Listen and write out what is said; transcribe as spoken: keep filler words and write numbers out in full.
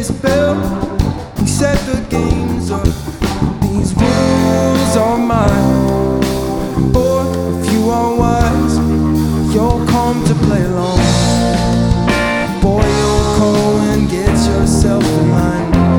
this bell. We set the games up. These rules are mine. Or if you are wise, you'll come to play along. Boy, you'll call and get yourself in line.